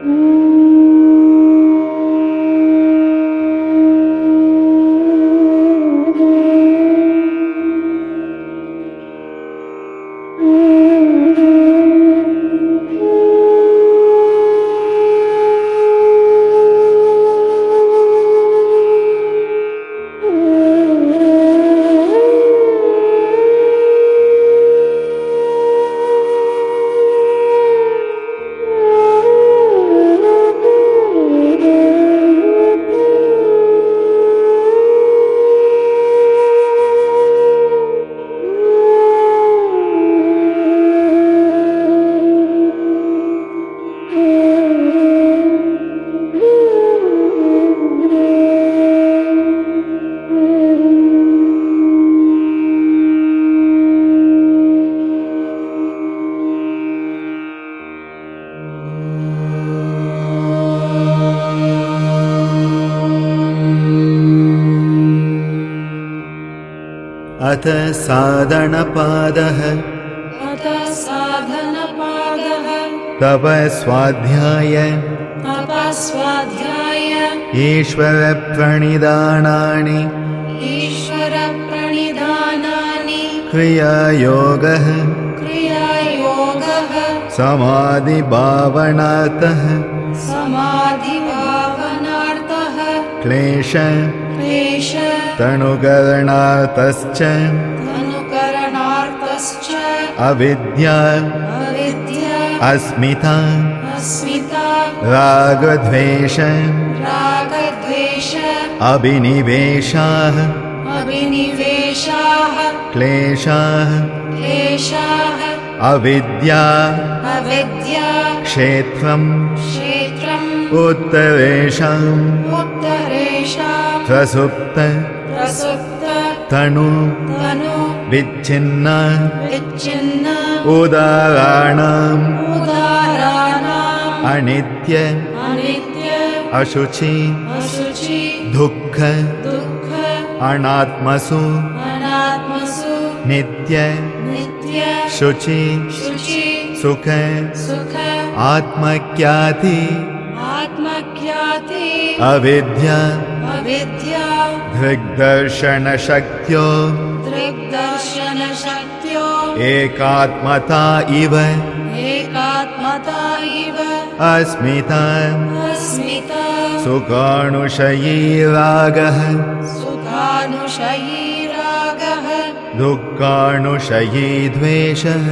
अथ साधनपादः तप स्वाध्याय ईश्वरप्रणिधानानि क्रियायोगः समाधिभावनार्थः क्लेश तनुकरणार्थश्च अविद्या अस्मिता रागद्वेष अभिनिवेशाः क्लेशाः अविद्या क्षेत्रम् उत्तरेषां प्रसुप्त तनु विच्छिन्न उदाहरणाम् अनित्य अशुचि दुःख अनात्मसु नित्य शुचि सुख आत्मख्याति अविद्या दृग्दर्शनशक्त्यो एकात्मता इव अस्मिता सुखानुशयी रागः दुःखानुशयी द्वेषः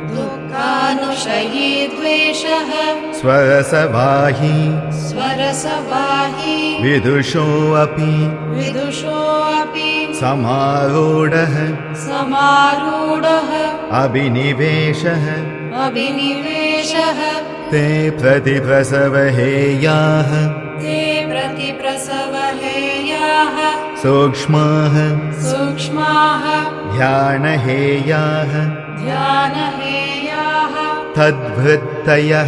स्वरसवाही विदुषोऽपि समारूढः अभिनिवेशः ते प्रतिप्रसवहेयाः सूक्ष्माः ध्यानहेयाः तद्वृत्तयः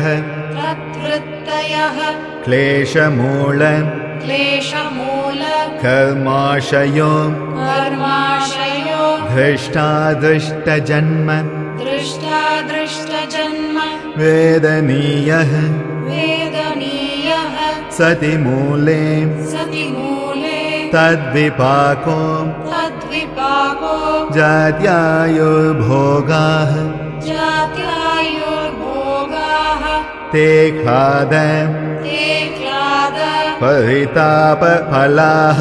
क्लेशमूल कर्माशयो दृष्टादृष्टजन्म वेदनीयः सति मूले तद्विपाको जात्यायुर्भोगाः ते क्लाद परितापफलाः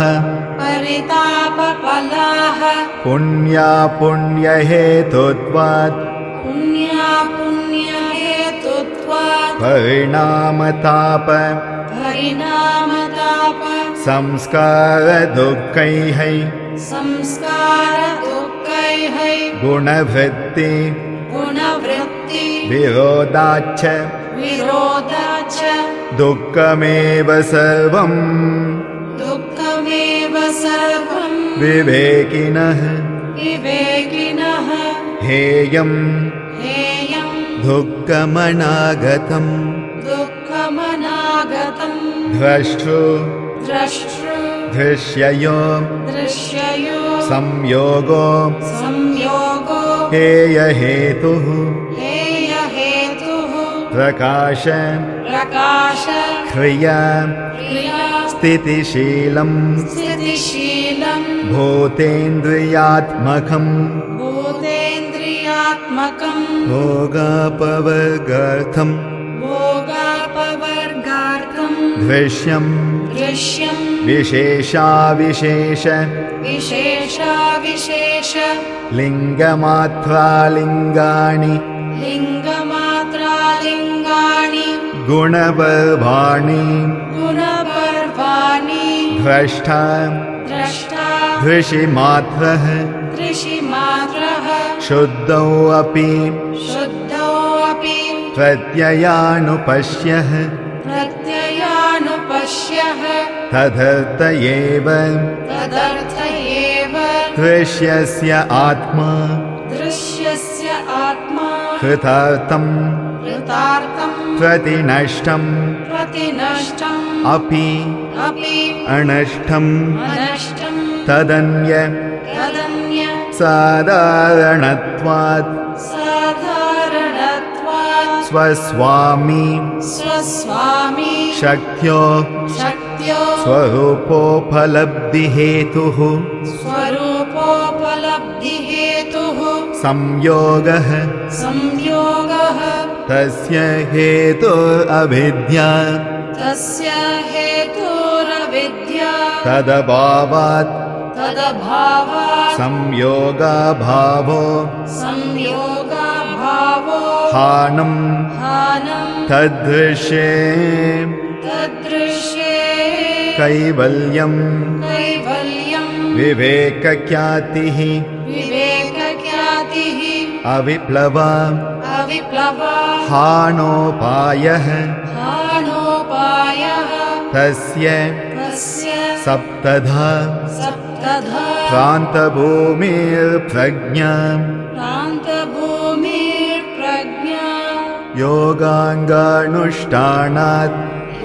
पुण्यापुण्यहेतुत्वात् परिणामताप संस्कारदुःखैः गुणवृत्ति विरोधाच्च दुःखमेव सर्वम् विवेकिनः हेयम् दुःखमनागतम् द्रष्टृ दृश्ययो संयोगो हेयहेतुः प्रकाश प्रकाश क्रिया क्रिया स्थितिशीलं स्थितिशीलं भूतेन्द्रियात्मकं भूतेन्द्रियात्मकं भोगापवर्गार्थं भोगापवर्गार्थं दृश्यं दृश्यं विशेषाविशेष विशेषाविशेष लिङ्गमात्रालिङ्गानि लिङ्गमात्रालिङ्गानि गुणपर्वाणि गुणपर्वाणि द्रष्टा द्रष्टा दृशिमात्रः दृशिमात्रः शुद्धौ अपि शुद्धो अपि प्रत्ययानुपश्यः प्रत्ययानुपश्यः तदर्थ एव तदर्थ एव दृश्यस्य आत्मा दृश्यस्य आत्मा कृतार्थं कृतार्थं प्रतिनष्टं प्रतिनष्टम् अपि अपि अनष्टं अनष्टं तदन्य तदन्य साधारणत्वात् साधारणत्वात् स्वस्वामी स्वस्वामी शक्त्यो शक्त्यो स्वरूपोपलब्धिहेतुः स्वरूपोपलब्धिहेतुः संयोगः संयोगः तस्य हेतुरविद्या तस्य हेतुरविद्या तदभावात् तदभावात् संयोगाभावो संयोगाभावो हानं हानं तदृशे तदृशे कैवल्यं कैवल्यं विवेकख्यातिः विवेकख्यातिः अविप्लवा अविप्लवा हानोपायः हानोपायः तस्य तस्य सप्तधा सप्तधा प्रान्तभूमिर्प्रज्ञा प्रान्तभूमिर्प्रज्ञा योगाङ्गानुष्ठानात्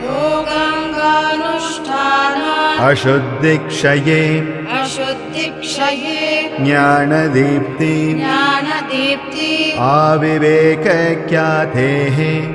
योगाङ्गानुष्ठानात् अशुद्धिक्षये अशुद्धिक्षये ज्ञानदीप्ति ज्ञानदीप्ति आविवेकख्यातेः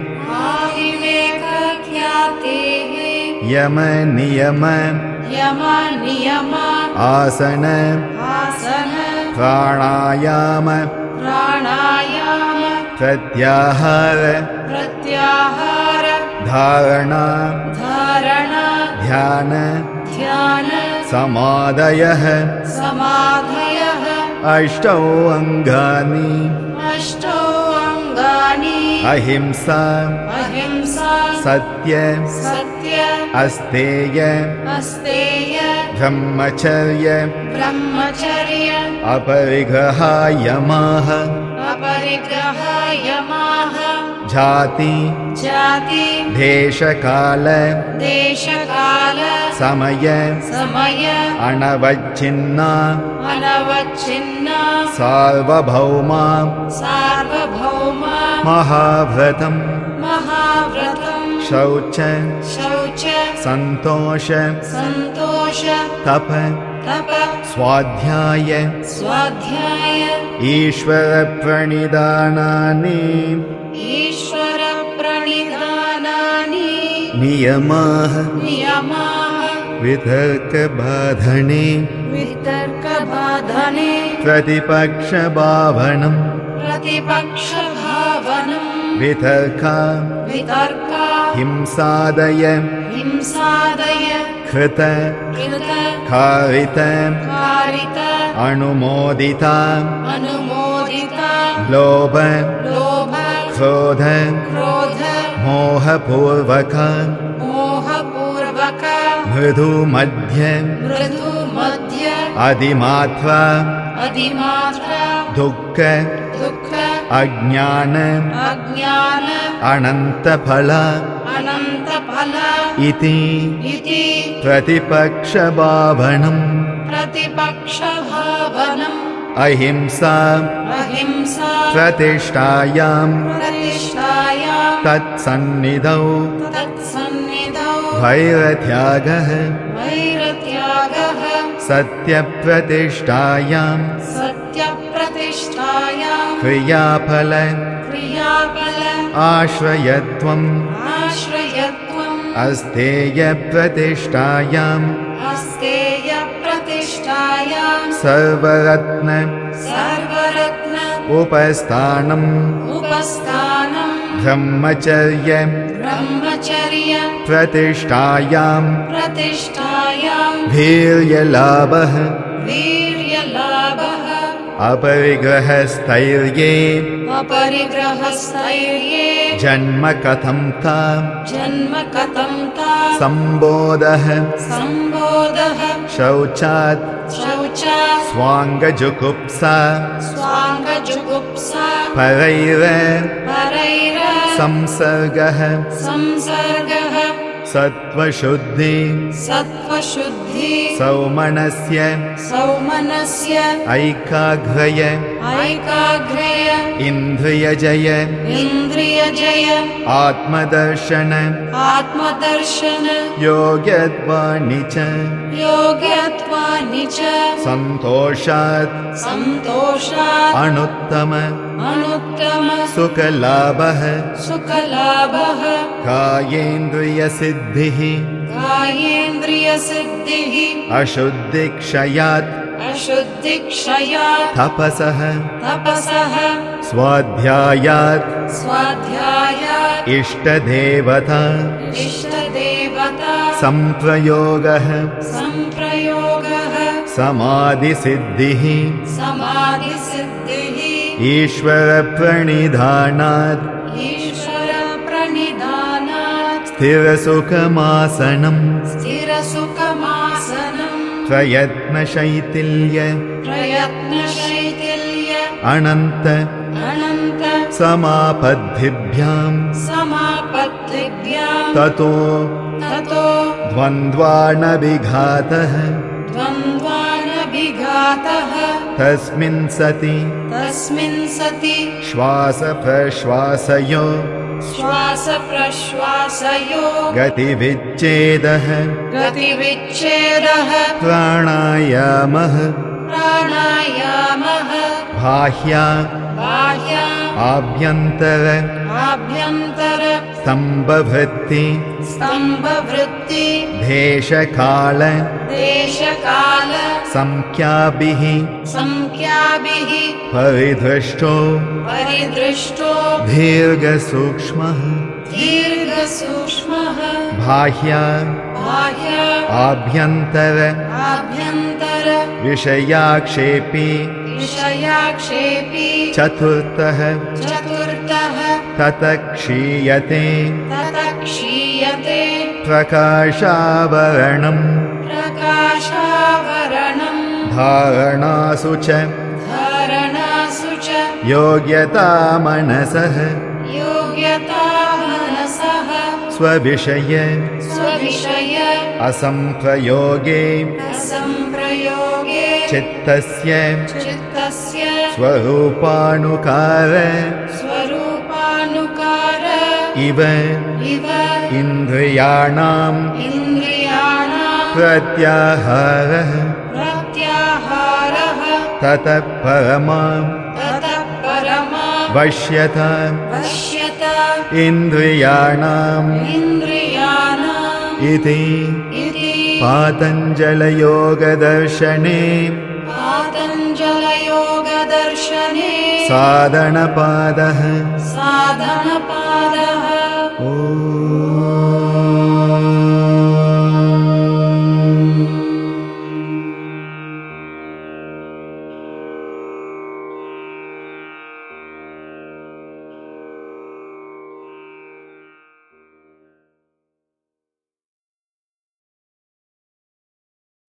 आविवेकख्यातेः यमनियम यम नियम आसन आसन प्राणायाम प्राणायाम प्रत्याहार प्रत्याहार धारणा धारणा ध्यान ध्यान समाधयः समाधयः अष्टौ अङ्गानि अष्टौ अङ्गानि अहिंसा अहिंसा सत्य सत्य अस्तेय अस्तेय ब्रह्मचर्य ब्रह्मचर्य अपरिग्रहायमाः अपरिग्रहायमाः जाति जाति देशकाल देशकाल समय समय अनवच्छिन्ना अनवच्छिन्ना सार्वभौमा सार्वभौमा महाव्रतं महाव्रतं शौच शौच सन्तोष सन्तोष तप तप स्वाध्याय स्वाध्याय ईश्वरप्रणिधानानि ईश्वरप्रणिधानानि नियमाः नियमाः वितर्कबाधने वितर्कबाधने प्रतिपक्षभावनं प्रतिपक्षभावनं वितर्का वितर्का हिंसादय हिंसादय कृत कृत कारित कारित अनुमोदिता अनुमोदिता लोभ लोभ क्रोध क्रोध मोहपूर्वक मोहपूर्वक मृदु मध्य मृदु मध्य अधिमात्रा अधिमात्रा दुःख दुःख अज्ञान अज्ञान अनन्तफल अनन्तफल इति इति प्रतिपक्षभावनं प्रतिपक्षभावनम् अहिंसा अहिंसा प्रतिष्ठायां प्रतिष्ठायां तत्सन्निधौ तत्सन्निधौ वैरत्यागः वैरत्यागः सत्यप्रतिष्ठायां सत्यप्रतिष्ठायां क्रियाफल क्रियाफल आश्रयत्वम् आश्रयत्वम् अस्तेयप्रतिष्ठायाम् अस्तेयप्रतिष्ठायां सर्वरत्न सर्वरत्न उपस्थानम् उपस्थानं ब्रह्मचर्य ब्रह्मचर्य प्रतिष्ठायाम् प्रतिष्ठायां वीर्यलाभः वीर्यलाभः अपरिग्रहस्थैर्ये अपरिग्रहस्थैर्ये जन्म कथं ता जन्म कथं ता सम्बोधः सम्बोधः शौचात् शौचात् स्वाङ्गजुगुप्सा स्वाङ्गजुगुप्सा परैर परैर संसर्गः संसर्गः सत्त्वशुद्धि सत्त्वशुद्धि सौमनस्य सौमनस्य ऐकाग्रय ऐकाग्र्य इन्द्रियजय इन्द्रियजय आत्मदर्शन आत्मदर्शन योग्यत्वानि च योग्यत्वानि च सन्तोषात् सन्तोषात् अनुत्तम अनुत्तम सुखलाभः सुखलाभः कायेन्द्रियसिद्धिः कायेन्द्रियसिद्धिः अशुद्धिक्षयात् अशुद्धिक्षयात् तपसः तपसः स्वाध्यायात् स्वाध्यायात् इष्टदेवता इष्टदेवता सम्प्रयोगः सम्प्रयोगः समाधिसिद्धिः समाधिसिद्धिः ईश्वरप्रणिधानात् ईश्वरप्रणिधानात् स्थिरसुखमासनम् स्थिरसुखमासनम् प्रयत्नशैथिल्य प्रयत्नशैथिल्य अनन्त अनन्त समापद्धिभ्याम् समापत्तिभ्यां ततो ततो द्वन्द्वानभिघातः द्वन्द्वानभिघातः तस्मिन् सति तस्मिन् सति श्वासप्रश्वासयो श्वासप्रश्वासयो गतिविच्छेदः गतिविच्छेदः प्राणायामः प्राणायामः बाह्या बाह्य आभ्यन्तर आभ्यन्तर स्तम्भवृत्ति स्तम्भवृत्ति देशकाल देशकाल संख्याभिः संख्याभिः परिदृष्टो परिदृष्टो दीर्घसूक्ष्मः दीर्घसूक्ष्मः बाह्या बाह्य आभ्यन्तर आभ्यन्तर विषयाक्षेपी विषयाक्षेपी चतुर्थः चतुर्थः ततः क्षीयते ततः क्षीयते प्रकाशावरणम् प्रकाशावरणम् धारणासु च धारणासु च योग्यता मनसः योग्यता मनसः स्वविषय स्वविषय असम्प्रयोगे असम्प्रयोगे चित्तस्य चित्तस्य स्वरूपानुकार स्वरूपानुकार इव इव इन्द्रियाणाम् इन्द्रियाणां प्रत्याहारः प्रत्याहारः ततः परमाम् ततः परमा वश्यता पश्यता इन्द्रियाणाम् इन्द्रियाणाम् इति इति पातञ्जलयोगदर्शने पातञ्जलयोगदर्शने साधनपादः साधनपादः ॐ